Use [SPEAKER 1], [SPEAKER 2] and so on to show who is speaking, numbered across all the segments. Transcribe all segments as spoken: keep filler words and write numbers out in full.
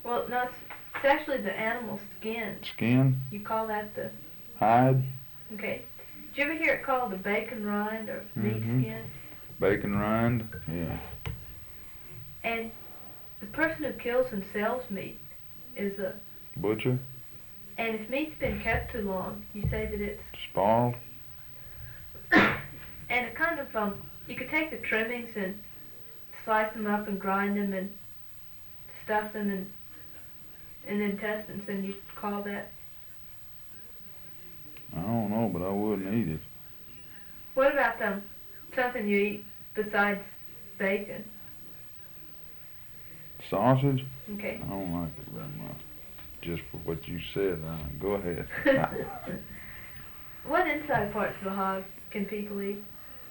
[SPEAKER 1] Well, no, it's, it's actually the animal skin.
[SPEAKER 2] Skin?
[SPEAKER 1] You call that the...
[SPEAKER 2] Hide?
[SPEAKER 1] Okay. Did you ever hear it called the bacon rind or meat
[SPEAKER 2] Mm-hmm.
[SPEAKER 1] skin?
[SPEAKER 2] Bacon rind? Yeah.
[SPEAKER 1] And the person who kills and sells meat is a...
[SPEAKER 2] Butcher?
[SPEAKER 1] And if meat's been kept too long, you say that it's...
[SPEAKER 2] Spoiled?
[SPEAKER 1] And it kind of, um, you could take the trimmings and slice them up and grind them and stuff them in, in intestines, and you call that...
[SPEAKER 2] I don't know, but I wouldn't eat it.
[SPEAKER 1] What about um, something you eat besides bacon?
[SPEAKER 2] Sausage?
[SPEAKER 1] Okay.
[SPEAKER 2] I don't like it very much. Just for what you said. Uh, go ahead.
[SPEAKER 1] What inside parts of a hog can people eat?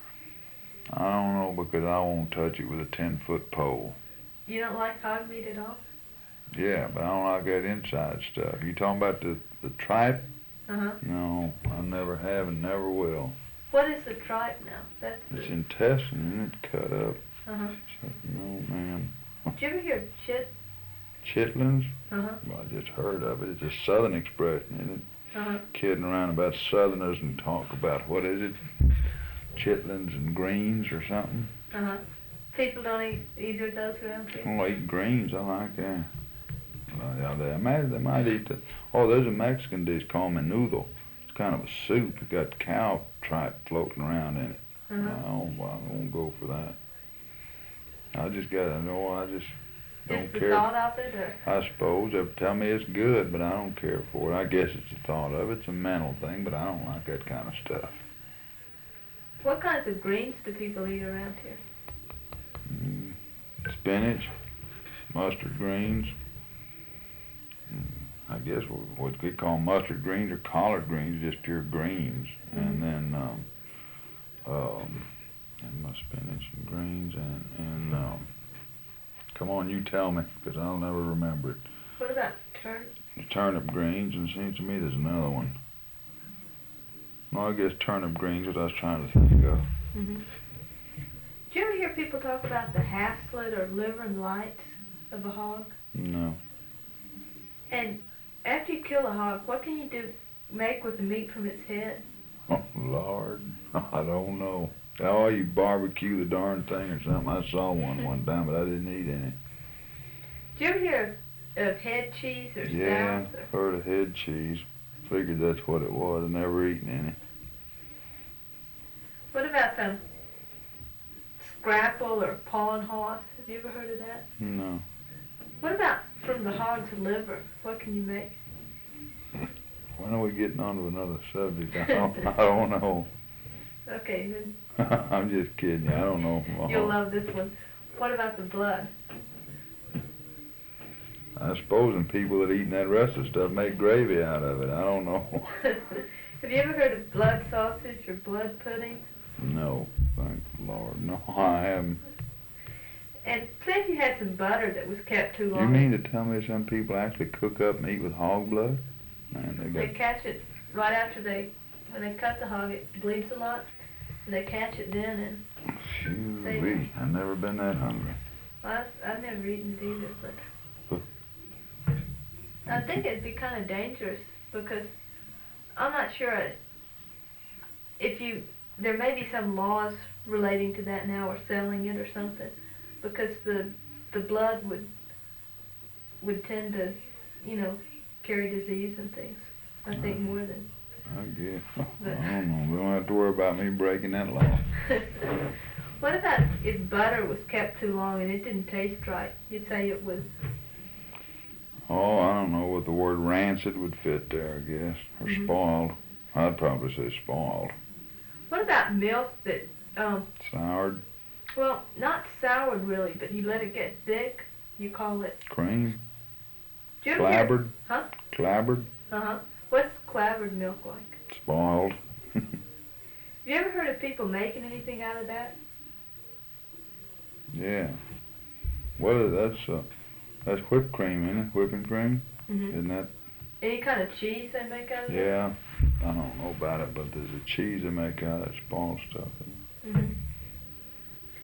[SPEAKER 2] I don't know, because I won't touch it with a ten-foot pole.
[SPEAKER 1] You don't like hog meat at all?
[SPEAKER 2] Yeah, but I don't like that inside stuff. You talking about the, the tripe?
[SPEAKER 1] Uh-huh.
[SPEAKER 2] No, I never have and never will.
[SPEAKER 1] What is the tripe now? That's the...
[SPEAKER 2] It's intestine, isn't it? Cut up.
[SPEAKER 1] Uh-huh.
[SPEAKER 2] So, no, man.
[SPEAKER 1] Did you ever hear chit?
[SPEAKER 2] Chitlins?
[SPEAKER 1] Uh-huh.
[SPEAKER 2] Well, I just heard of it. It's a southern expression, isn't it?
[SPEAKER 1] Uh-huh.
[SPEAKER 2] Kidding around about southerners and talk about, what is it? Chitlins and greens or something?
[SPEAKER 1] Uh-huh. People don't eat either of those around here?
[SPEAKER 2] I don't eat greens. I like that. Well, yeah, they, might, they might eat the... Oh, there's a Mexican dish called menudo. It's kind of a soup. It's got cow tripe floating around in it.
[SPEAKER 1] Uh-huh.
[SPEAKER 2] I, don't, I won't go for that. I just got to know, I just don't
[SPEAKER 1] Just the
[SPEAKER 2] care.
[SPEAKER 1] thought of it, or?
[SPEAKER 2] I suppose. They tell me it's good, but I don't care for it. I guess it's the thought of it. It's a mental thing, but I don't like that kind of stuff.
[SPEAKER 1] What kinds of greens do people eat around here?
[SPEAKER 2] Mm, spinach, mustard greens. Mm, I guess what we call mustard greens or collard greens, just pure greens. Mm-hmm. And then um, um, and my spinach and greens and, and um, come on, you tell me, because I'll never remember it.
[SPEAKER 1] What about turnip?
[SPEAKER 2] The turnip greens, and it seems to me there's another one. No, I guess turnip greens is what I was trying to think of.
[SPEAKER 1] Mm-hmm. Do you ever hear people talk about the half slit or liver and lights of a hog?
[SPEAKER 2] No.
[SPEAKER 1] And after you kill a hog, what can you do, make with the meat from its head?
[SPEAKER 2] Oh, Lord. I don't know. Oh, you barbecue the darn thing or something. I saw one one time, but I didn't eat any.
[SPEAKER 1] Do you ever hear of, of head cheese or
[SPEAKER 2] yeah,
[SPEAKER 1] stouts?
[SPEAKER 2] Yeah, heard of head cheese. Figured that's what it was. I've never eaten any.
[SPEAKER 1] What about the scrapple or pawn hoss? Have you ever heard of that?
[SPEAKER 2] No.
[SPEAKER 1] What about from the hog's liver? What can you make?
[SPEAKER 2] When are we getting on to another subject? I don't, I don't know.
[SPEAKER 1] Okay, then.
[SPEAKER 2] I'm just kidding you. I don't know.
[SPEAKER 1] You'll love this one. What about the blood?
[SPEAKER 2] I suppose and people that eating that rest of stuff make gravy out of it. I don't know.
[SPEAKER 1] Have you ever heard of blood sausage or blood pudding?
[SPEAKER 2] No, thank the Lord. No, I haven't.
[SPEAKER 1] And say if you had some butter that was kept too long.
[SPEAKER 2] You mean to tell me some people actually cook up meat with hog blood? Man, they got...
[SPEAKER 1] They catch it right after they, when they cut the hog, it bleeds a lot, and they catch it then and...
[SPEAKER 2] Shoo-wee, I've never been that hungry.
[SPEAKER 1] Well, I've, I've never eaten it either, but... I think it'd be kind of dangerous because I'm not sure if you, there may be some laws relating to that now or selling it or something, because the the blood would would tend to, you know, carry disease and things. I think uh, more than.
[SPEAKER 2] I guess. But, I don't know. We don't have to worry about me breaking that law.
[SPEAKER 1] What about if butter was kept too long and it didn't taste right? You'd say it was.
[SPEAKER 2] Oh, I don't know what the word rancid would fit there, I guess. Or mm-hmm. spoiled. I'd probably say spoiled.
[SPEAKER 1] What about milk that... Um,
[SPEAKER 2] soured?
[SPEAKER 1] Well, not soured really, but you let it get thick. You call it...
[SPEAKER 2] Cream?
[SPEAKER 1] Clabbered?
[SPEAKER 2] Huh? Clabbered?
[SPEAKER 1] Uh-huh. What's clabbered milk like?
[SPEAKER 2] Spoiled.
[SPEAKER 1] Have you ever heard of people making anything out of that?
[SPEAKER 2] Yeah. Well, that's... Uh, That's whipped cream, isn't it? Whipping cream?
[SPEAKER 1] Mm-hmm.
[SPEAKER 2] Isn't that?
[SPEAKER 1] Any kind of cheese they make out of it?
[SPEAKER 2] Yeah. I don't know about it, but there's a cheese they make out of that spoiled stuff.
[SPEAKER 1] Mm-hmm.